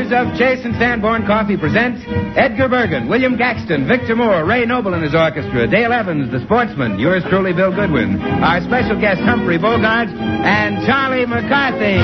makers of Chase and Sanborn Coffee present Edgar Bergen, William Gaxton, Victor Moore, Ray Noble and his orchestra, Dale Evans, the sportsman, yours truly, Bill Goodwin, our special guest, Humphrey Bogart, and Charlie McCarthy.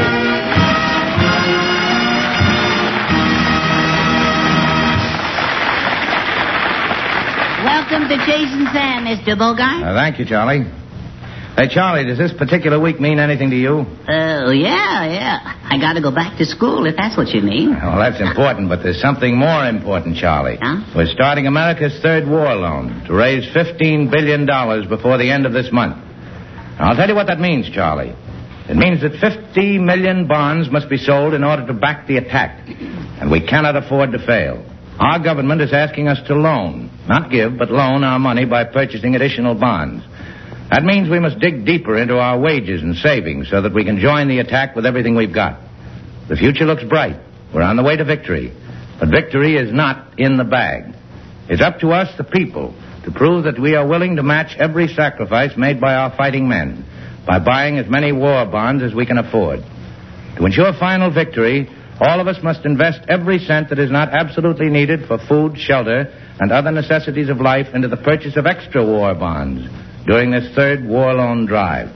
Welcome to Chase and Sam, Mr. Bogart. Thank you, Charlie. Hey, Charlie, does this particular week mean anything to you? Yeah. I got to go back to school, if that's what you mean. Well, that's important, but there's something more important, Charlie. Huh? We're starting America's third war loan to raise $15 billion before the end of this month. Now, I'll tell you what that means, Charlie. It means that 50 million bonds must be sold in order to back the attack, and we cannot afford to fail. Our government is asking us to loan, not give, but loan our money by purchasing additional bonds. That means we must dig deeper into our wages and savings so that we can join the attack with everything we've got. The future looks bright. We're on the way to victory. But victory is not in the bag. It's up to us, the people, to prove that we are willing to match every sacrifice made by our fighting men by buying as many war bonds as we can afford. To ensure final victory, all of us must invest every cent that is not absolutely needed for food, shelter, and other necessities of life into the purchase of extra war bonds during this third war loan drive.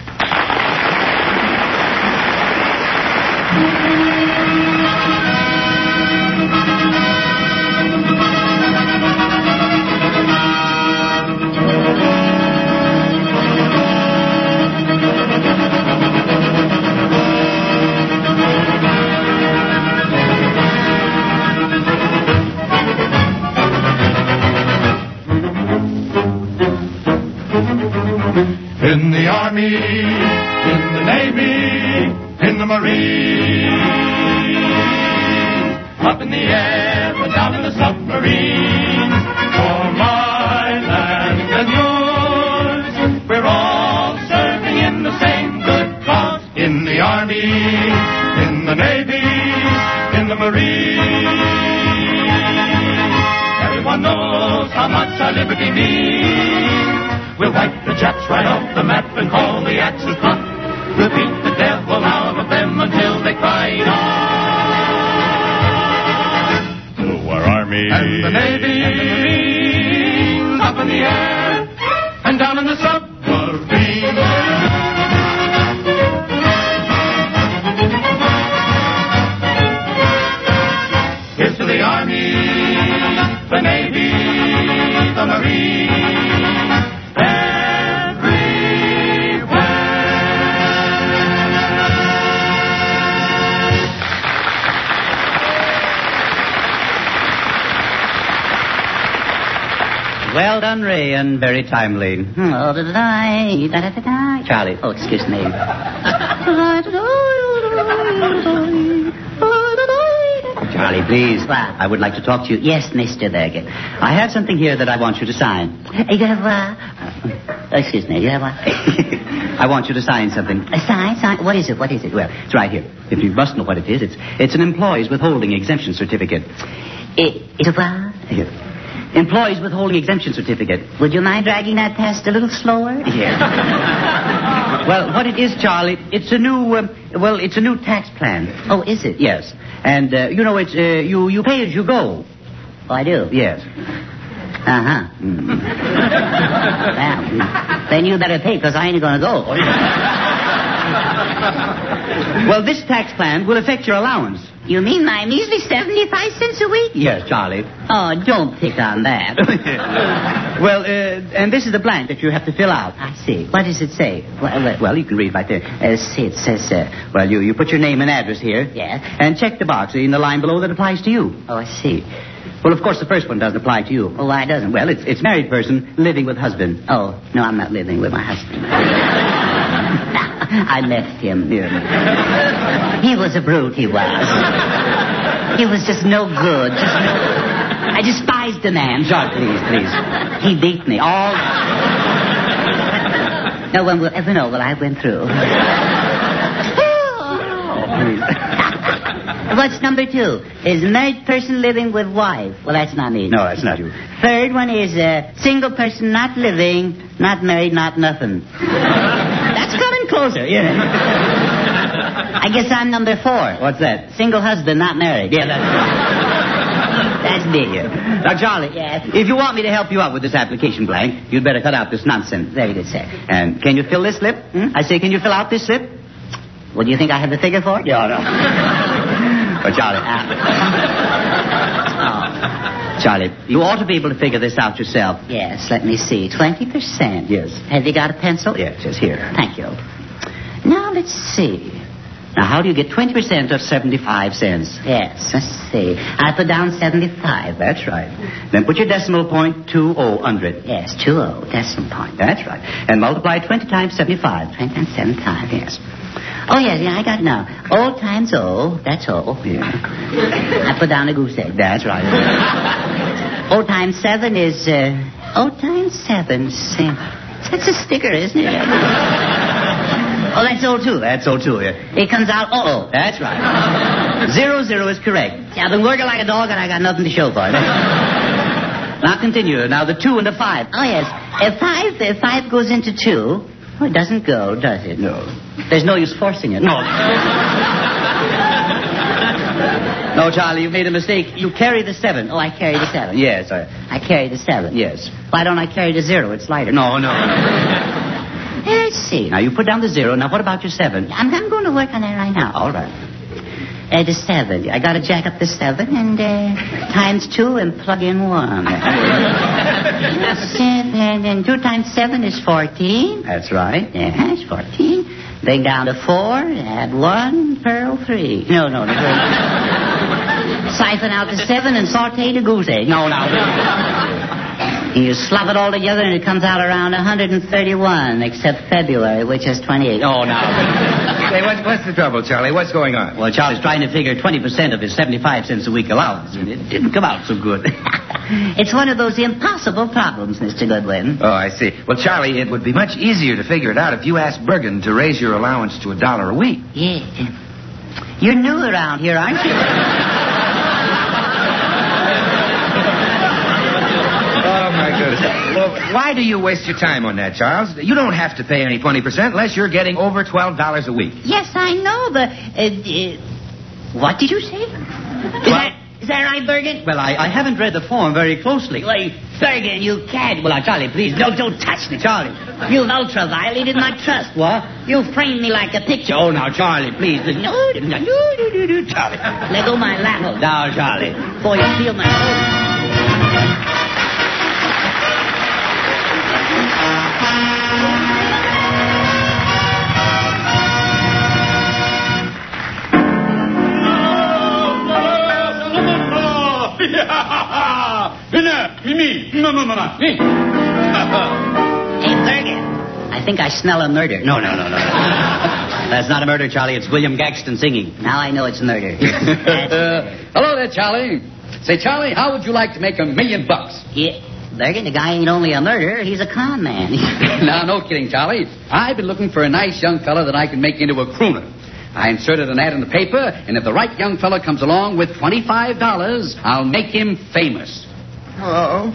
In the Army, in the Navy, in the Marines, up in the air and down in the submarines, for my land and yours, we're all serving in the same good cause. In the Army, in the Navy, in the Marines, everyone knows how much our liberty means. We'll wipe the Japs right off the map and call the Axis hot. We'll beat the devil out of them until they cry out. Oh, our Army and the Navy and the Marines up in the air and down in the submarines. Here's to the Army, the Navy, the Marines. Well done, Ray, and very timely. Charlie. Oh, excuse me. Charlie, please. What? I would like to talk to you. Yes, Mr. Bergen. I have something here that I want you to sign. Excuse me, you have what? I want you to sign something. Sign? What is it? What is it? Well, it's right here. If you must know what it is, it's an employee's withholding exemption certificate. It's a what? Here. Employees withholding exemption certificate. Would you mind dragging that past a little slower? Yeah. Well, what it is, Charlie, it's a new, it's a new tax plan. Oh, is it? Yes. And, it's, you pay as you go. Oh, I do? Yes. Uh-huh. Mm. Well, then you better pay, because I ain't going to go. Well, this tax plan will affect your allowance. You mean my measly 75 cents a week? Yes, Charlie. Oh, don't pick on that. Well, and this is the blank that you have to fill out. I see. What does it say? Well, you can read right there. See, it says, Well, you put your name and address here. Yes. And check the box in the line below that applies to you. Oh, I see. Well, of course, the first one doesn't apply to you. Oh, why doesn't? Well, it's married person living with husband. Oh, no, I'm not living with my husband. I left him. Yeah. He was a brute, he was. He was just no good. I despised the man. John, please. He beat me all. No one will ever know what I went through. What's number 2? Is married person living with wife. Well, that's not me. No, that's not you. Third one is single person not living, not married, not nothing. That's coming closer, yeah. I guess I'm number 4. What's that? Single husband, not married. Yeah, that's me. Now, Charlie, Yes. if you want me to help you out with this application blank, you'd better cut out this nonsense. Very good, sir. And can you fill this slip? I say, can you fill out this slip? Well, do you think I have the figure for it? Yeah, no. But, Charlie. Charlie, you ought to be able to figure this out yourself. Yes, let me see. 20%. Yes. Have you got a pencil? Yes, just here. Thank you. Now, let's see. Now, how do you get 20% of 75 cents? Yes, let's see. I put down 75. That's right. Then put your decimal point 20 under it. Yes, 20, decimal point. That's right. And multiply 20 times 75. 20 times 75, yes. Oh, yes, yeah, I got it now. O times O, that's O. Yeah. I put down a goose egg. That's right. O times 7 is, O times 7, that's a sticker, isn't it? Oh, that's O2. That's O2, yeah. It comes out O. That's right. 00 is correct. Yeah, I've been working like a dog and I got nothing to show for it. Now continue. Now the 2 and the 5. Oh, yes. If 5 goes into 2, well, it doesn't go, does it? No. There's no use forcing it. No. No, Charlie, you made a mistake. You carry the 7. Oh, I carry the 7. Yes, sir. I carry the 7. Yes. Why don't I carry the 0? It's lighter. No. Let's see. Now, you put down the 0. Now, what about your 7? I'm going to work on that right now. All right. The 7. I got to jack up the 7 and times 2 and plug in 1. 7, and 2 times 7 is 14. That's right. Yeah, it's 14. Bring down to 4, add 1, pearl 3. No. Siphon out the 7 and saute the goose egg. No. You slop it all together and it comes out around 131, except February, which is 28. Oh, now. Say, what's the trouble, Charlie? What's going on? Well, Charlie's trying to figure 20% of his 75 cents a week allowance, and it didn't come out so good. It's one of those impossible problems, Mr. Goodwin. Oh, I see. Well, Charlie, it would be much easier to figure it out if you asked Bergen to raise your allowance to $1 a week. Yeah. You're new around here, aren't you? Oh, my goodness. Well, why do you waste your time on that, Charles? You don't have to pay any 20% unless you're getting over $12 a week. Yes, I know, but... what did you say? Is that right, Bergen? Well, I haven't read the form very closely. Well, Bergen, you can't... Well, now, Charlie, please, don't touch me, Charlie. You've ultra-violated my trust. What? You framed me like a picture. Oh, now, Charlie, please. No, Charlie. let go my lap. Now, Charlie. Before you steal my phone. Hey, Bergen, I think I smell a murder. No. That's not a murder, Charlie. It's William Gaxton singing. Now I know it's murder. Hello there, Charlie. Say, Charlie, how would you like to make $1 million? Yeah, Bergen, the guy ain't only a murderer, he's a con man. Now, no kidding, Charlie. I've been looking for a nice young fella that I can make into a crooner. I inserted an ad in the paper, and if the right young fella comes along with $25, I'll make him famous. Hello.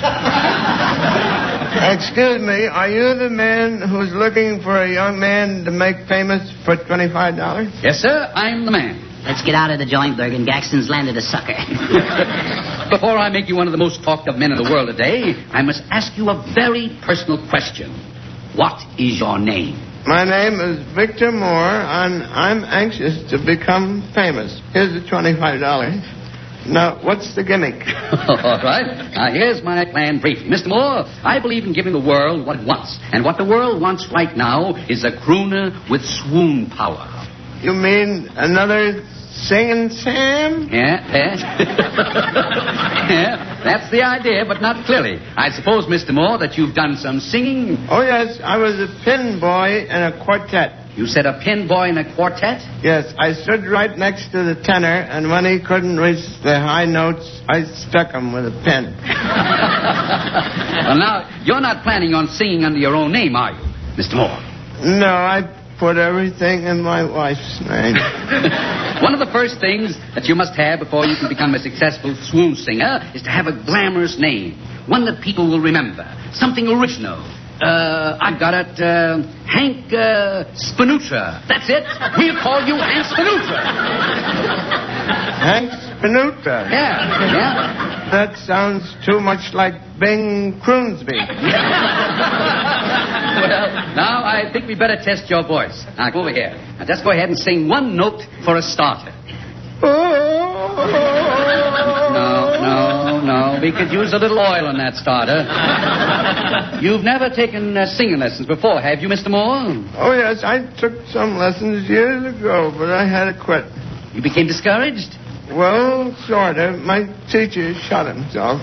Excuse me, are you the man who's looking for a young man to make famous for $25? Yes, sir, I'm the man. Let's get out of the joint, Bergen. Gaxton's landed a sucker. Before I make you one of the most talked of men in the world today, I must ask you a very personal question. What is your name? My name is Victor Moore, and I'm anxious to become famous. Here's the $25. Now, what's the gimmick? All right. Now, here's my plan briefly. Mr. Moore, I believe in giving the world what it wants. And what the world wants right now is a crooner with swoon power. You mean another Singing Sam? Yeah. Yeah, that's the idea, but not clearly. I suppose, Mr. Moore, that you've done some singing. Oh, yes. I was a pin boy in a quartet. You said a pin boy in a quartet? Yes, I stood right next to the tenor, and when he couldn't reach the high notes, I stuck him with a pin. Well, now, you're not planning on singing under your own name, are you, Mr. Moore? No, I put everything in my wife's name. One of the first things that you must have before you can become a successful swoon singer is to have a glamorous name. One that people will remember. Something original. I've got it. Hank Spinutra. That's it. We'll call you Hank Spinutra. Hank Spinutra. Yeah. That sounds too much like Bing Croonsby. Well, now I think we better test your voice. Now, come over here. Now, just go ahead and sing one note for a starter. No. We could use a little oil on that starter. You've never taken singing lessons before, have you, Mr. Moore? Oh, yes, I took some lessons years ago, but I had to quit. You became discouraged? Well, sort of. My teacher shot himself.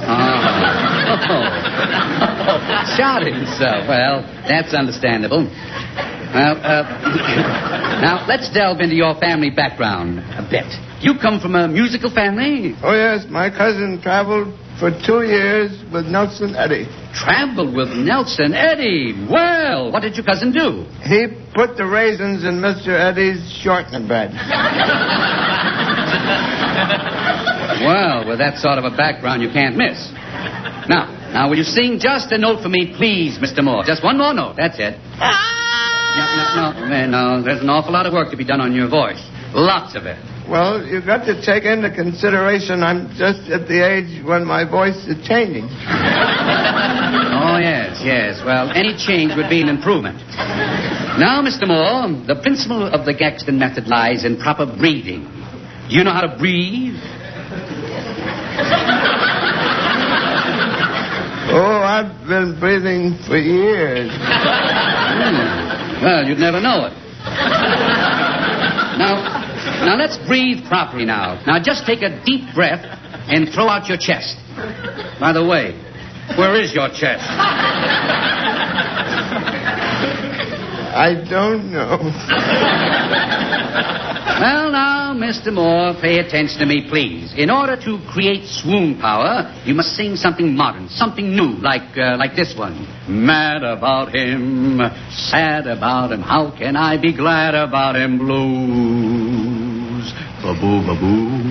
Shot himself. Well, that's understandable. Well, now, let's delve into your family background a bit. You come from a musical family? Oh, yes. My cousin traveled for 2 years with Nelson Eddy. Traveled with Nelson Eddy? Well, what did your cousin do? He put the raisins in Mr. Eddy's shortening bread. Well, with that sort of a background, you can't miss. Now, will you sing just a note for me, please, Mr. Moore? Just one more note. That's it. No. There's an awful lot of work to be done on your voice. Lots of it. Well, you've got to take into consideration I'm just at the age when my voice is changing. Oh, yes. Well, any change would be an improvement. Now, Mr. Moore, the principle of the Gaxton method lies in proper breathing. Do you know how to breathe? Oh, I've been breathing for years. Well, you'd never know it. Now, let's breathe properly now. Now, just take a deep breath and throw out your chest. By the way, where is your chest? I don't know. Well, now, Mr. Moore, pay attention to me, please. In order to create swoon power, you must sing something modern, something new, like this one. Mad about him, sad about him, how can I be glad about him? Blues, ba-boo, ba-boo.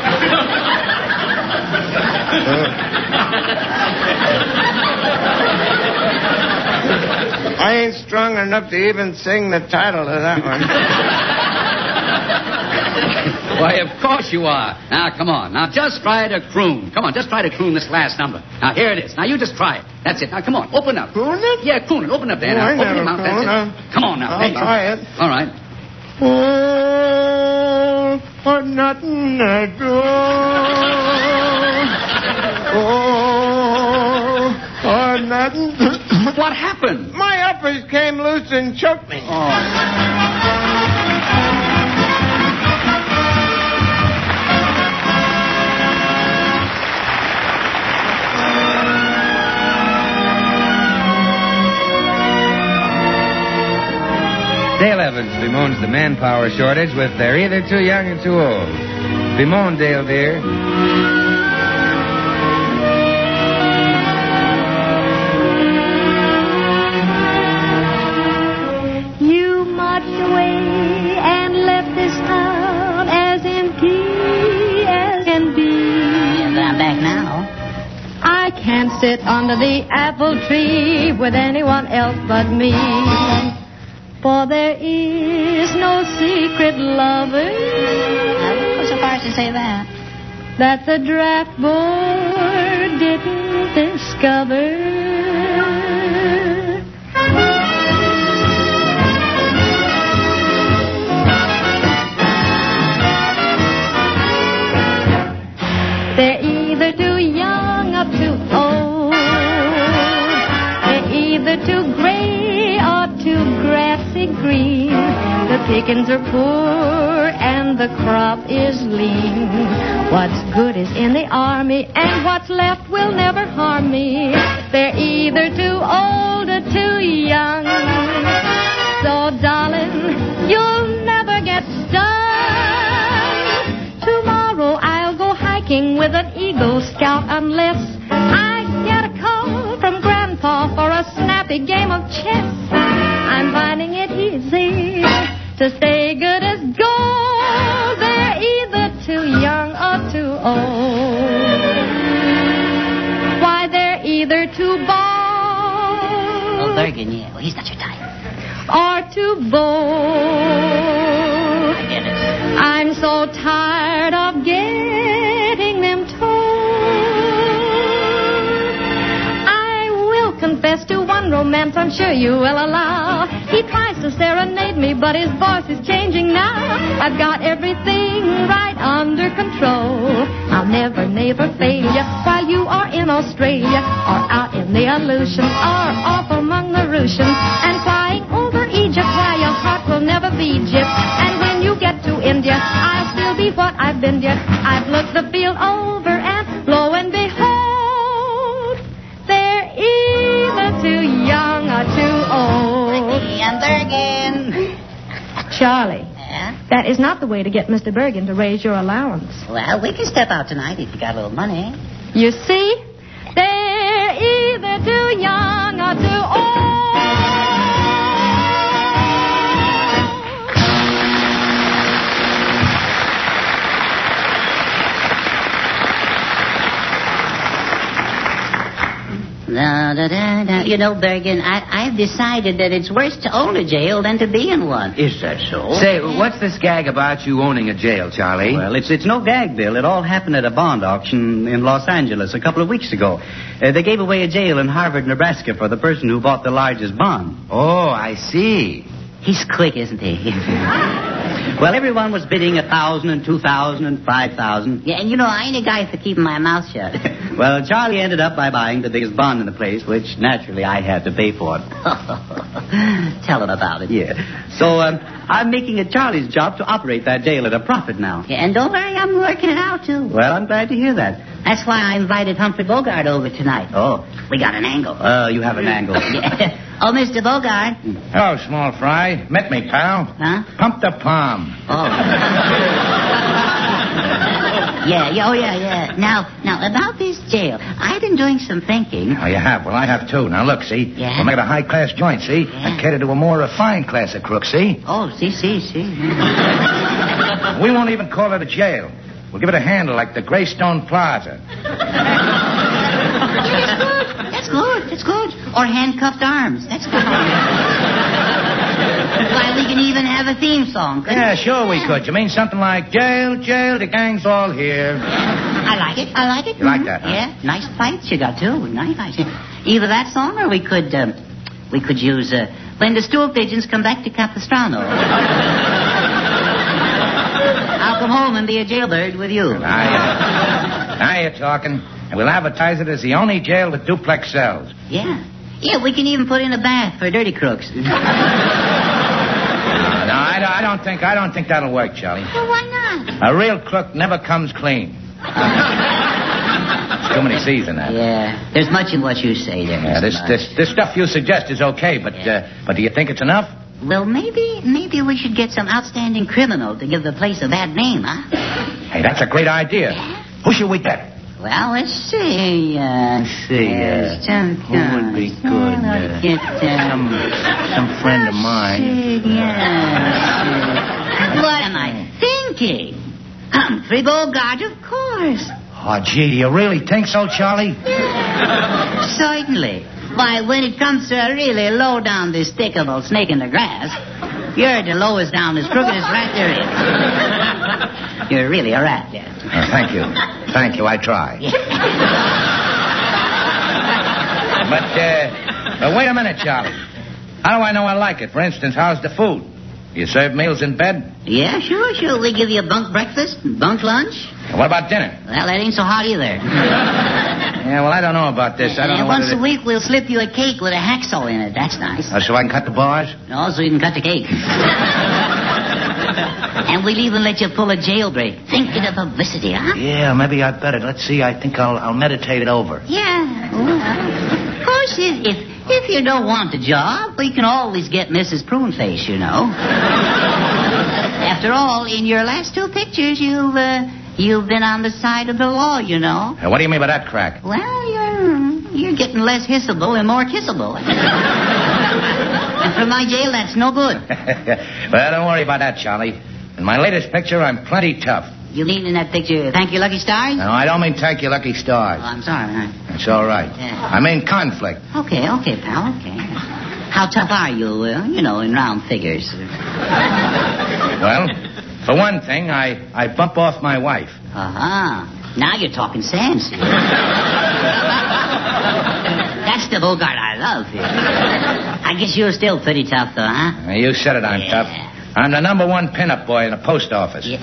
I ain't strong enough to even sing the title of that one. Why, of course you are. Now, come on. Now, just try to croon. Come on, just try to croon this last number. Now, here it is. Now, you just try it. That's it. Now, come on. Open up. Croon it? Yeah, croon it. Open up there. Now, open your mouth. That's it. Come on now. I'll try it. All right. Oh, for nothing I do. Oh, for nothing. What happened? My uppers came loose and choked me. Dale Evans bemoans the manpower shortage with They're Either Too Young or Too Old. Bemoan, Dale, dear. You marched away and left this town as empty as can be. But I'm back now. I can't sit under the apple tree with anyone else but me. For there is no secret lover. I wouldn't go so far as to say that. That the draft board didn't discover. They're either too young or too old. They're either too gray or too grassy green. The pickings are poor and the crop is lean. What's good is in the army and what's left will never harm me. They're either too old or too young. So, darling, you'll never get stung. Tomorrow I'll go hiking with an Eagle Scout unless I get a call from Grandpa for a snappy game of chess. I'm finding it easy to stay good as gold. They're either too young or too old. Why, they're either too bald Oh, Fergie, or to both. I'm so tired of getting them told. I will confess to one romance I'm sure you will allow. He tries to serenade me, but his voice is changing now. I've got everything right under control. I'll never fail you while you are in Australia or out in the Aleutians or off among the Russians and flying over Egypt. Why, your heart will never be gypped. And when you get to India, I'll still be what I've been yet. I've looked the field over and lo and behold, they're either too young or too old. And Bergen. Charlie. Yeah? That is not the way to get Mr. Bergen to raise your allowance. Well, we can step out tonight if you got a little money. You see? They're either too young or too old. You know, Bergen, I've decided that it's worse to own a jail than to be in one. Is that so? Say, what's this gag about you owning a jail, Charlie? Well, it's no gag, Bill. It all happened at a bond auction in Los Angeles a couple of weeks ago. They gave away a jail in Harvard, Nebraska for the person who bought the largest bond. Oh, I see. He's quick, isn't he? Well, everyone was bidding $1,000 and $2,000 and $5,000. Yeah, and you know, I ain't a guy for keeping my mouth shut. Well, Charlie ended up by buying the biggest bond in the place, which naturally I had to pay for. Tell him about it. Yeah. So I'm making it Charlie's job to operate that jail at a profit now. Yeah, and don't worry, I'm working it out, too. Well, I'm glad to hear that. That's why I invited Humphrey Bogart over tonight. Oh. We got an angle. You have an angle. Yeah. Oh, Mr. Bogart. Hello, small fry. Met me, pal. Huh? Pump the palm. Oh. Yeah. Now, about this jail, I've been doing some thinking. Oh, you have? Well, I have, too. Now, look, see? Yeah? We'll make it a high-class joint, see? Yeah. And cater to a more refined class of crooks, see? Oh, see. We won't even call it a jail. We'll give it a handle like the Greystone Plaza. That's good. Or handcuffed arms. That's good. Why, we can even have a theme song, couldn't Yeah, we? sure we could. You mean something like, jail, the gang's all here. I like it. You like that, huh? Yeah, nice fights you got, too. Nice fights. Either that song or we could use, When the Stool Pigeons Come Back to Capistrano. I'll come home and be a jailbird with you. Now you're talking. And we'll advertise it as the only jail with duplex cells. Yeah, we can even put in a bath for dirty crooks. No, I don't think that'll work, Charlie. Well, why not? A real crook never comes clean. There's too many C's in that. Yeah, there's much in what you say there. Yeah, Mr. this stuff you suggest is okay, but do you think it's enough? Well, maybe we should get some outstanding criminal to give the place a bad name, huh? Hey, that's a great idea. Who should we get? Well, let's see. Who would be good? Some friend of mine. What am I thinking? Humphrey Bogart, of course. Oh, gee, do you really think so, Charlie? Certainly. Why, when it comes to a really low-down, despicable snake in the grass, you're the lowest down, as crooked as rat there is. You're really a rat, yeah. Oh, thank you. I try. But wait a minute, Charlie. How do I know I like it? For instance, how's the food? You serve meals in bed? Yeah, sure. We give you a bunk breakfast, bunk lunch. And what about dinner? Well, that ain't so hot either. Yeah, well, I don't know about this. I don't know once a week, we'll slip you a cake with a hacksaw in it. That's nice. Oh, so I can cut the bars? No, so you can cut the cake. And we'll even let you pull a jailbreak. Think of the publicity, huh? Yeah, maybe I'd better. Let's see. I think I'll meditate it over. Yeah. Of course, if you don't want the job, we can always get Mrs. Pruneface, you know. After all, in your last two pictures, you've been on the side of the law, you know. What do you mean by that, crack? Well, you're getting less hissable and more kissable. And for my jail, that's no good. Well, don't worry about that, Charlie. In my latest picture, I'm plenty tough. You mean in that picture, Thank You, Lucky Stars? No, I don't mean thank you, lucky stars. Oh, I'm sorry. It's all right. Yeah. I mean conflict. Okay, pal, okay. How tough are you, in round figures? Well, for one thing, I bump off my wife. Uh-huh. Now you're talking sense. That's the Bogart I love. I guess you're still pretty tough, though, huh? You said it, I'm tough. I'm the number one pinup boy in the post office. Yeah.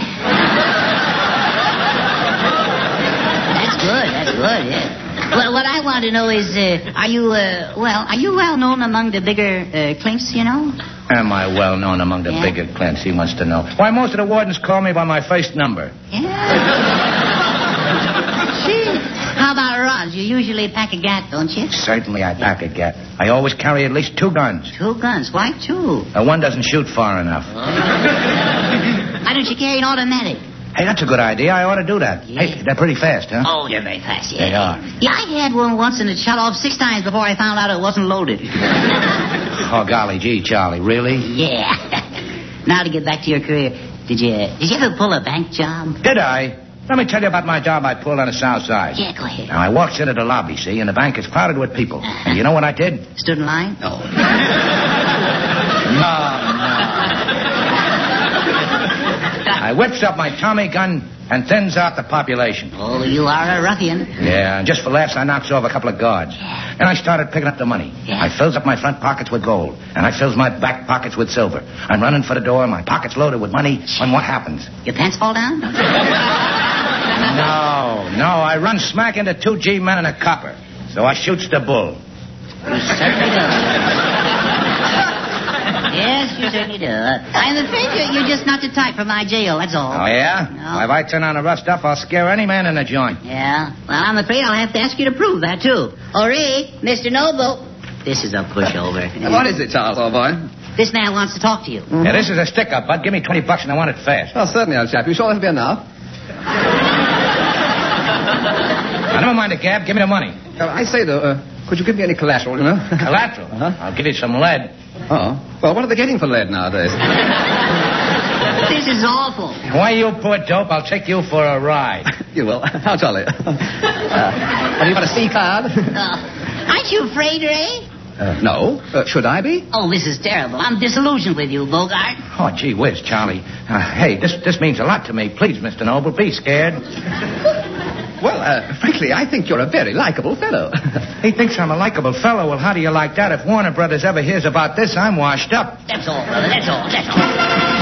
That's good, yeah. Well, what I want to know is, are you well known among the bigger clinks, Am I well known among the bigger clinks, he wants to know. Why, most of the wardens call me by my first number. Yeah. Gee, how about Roz? You usually pack a gat, don't you? Certainly I pack a gat. I always carry at least 2 guns. 2 guns? Why 2? One doesn't shoot far enough. Why don't you carry an automatic? Hey, that's a good idea. I ought to do that. Yeah. Hey, they're pretty fast, huh? Oh, they're very fast, yeah. They are. Yeah, I had one once and it shut off 6 times before I found out it wasn't loaded. Oh, golly gee, Charlie, really? Yeah. Now to get back to your career, did you ever pull a bank job? Did I? Let me tell you about my job I pulled on the south side. Yeah, go ahead. Now, I walks into the lobby, see, and the bank is crowded with people. And you know what I did? Stood in line? No. No. I whips up my Tommy gun and thins out the population. Oh, you are a ruffian. Yeah, and just for laughs, I knocks off a couple of guards. Yeah. And I started picking up the money. Yeah. I fills up my front pockets with gold, and I fills my back pockets with silver. I'm running for the door, my pockets loaded with money, when what happens? Your pants fall down? No, I run smack into 2 G-men and a copper. So I shoots the bull. You certainly do. Yes, you certainly do. I'm afraid you're just not the type for my jail, that's all. Oh, yeah? No. Well, if I turn on the rough stuff, I'll scare any man in the joint. Yeah? Well, I'm afraid I'll have to ask you to prove that, too. Hooray, Mr. Noble. This is a pushover. What is it, Charles, old boy? This man wants to talk to you. Yeah, this is a stick-up, bud. Give me $20 and I want it fast. Well, certainly, old chap. You sure that'll be enough? Now, never mind the gab. Give me the money. I say, though, could you give me any collateral, Collateral? Uh-huh. I'll give you some lead. Oh. Well, what are they getting for lead nowadays? This is awful. Why, you poor dope, I'll take you for a ride. You will. How jolly. Have you got a C card? Aren't you afraid, Ray? No. Should I be? Oh, this is terrible. I'm disillusioned with you, Bogart. Oh, gee whiz, Charlie. Hey, this means a lot to me. Please, Mr. Noble, be scared. Well, frankly, I think you're a very likable fellow. He thinks I'm a likable fellow. Well, how do you like that? If Warner Brothers ever hears about this, I'm washed up. That's all, brother. That's all.